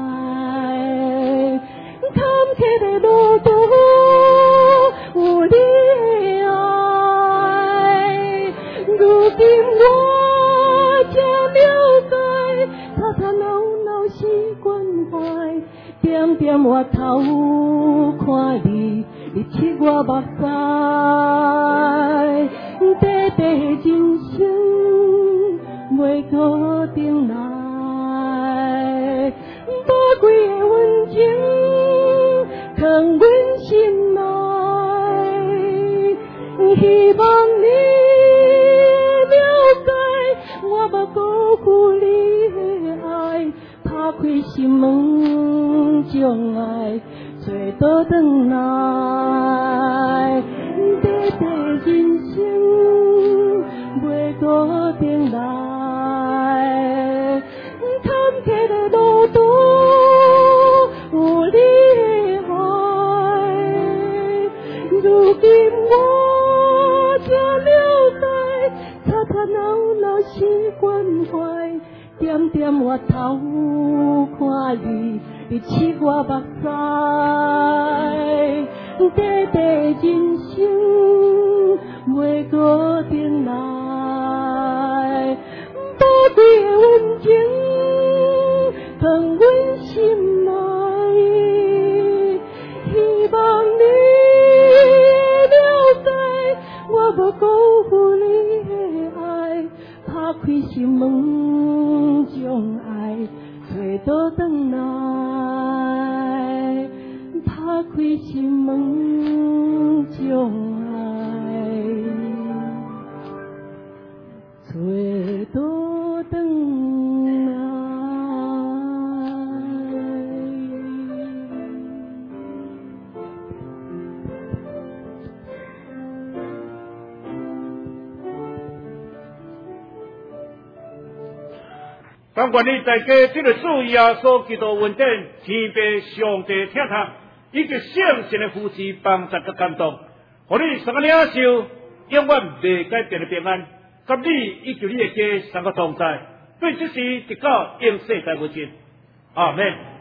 来，坎坷的路途有你的爱，如今我才了解，吵吵闹闹是关怀，点点我头看你，你刺我目屎，短短人生袂搁等来。宝贵的温情，藏阮心内，希望你了解，我无辜负你的爱，打开心门，将爱找倒转来，短短人生袂搁等来。坎坷的路途有你的爱，如今我才了解，吵吵闹闹是关怀，点点我头看你，你刺我目屎，短短人生袂搁等来，宝贵的温情藏阮心内，希望你了解，我无辜负你的爱，打开心门，将爱找倒转来，打开心门，将爱找倒转来。 但愿你大家这个主耶稣基督稳定，天父上帝听他，以及圣神的扶持帮助和感动，互你三个领袖永远袂改变的平安，甲你以及你的家三个同在，对这时直到永世代无尽。阿门。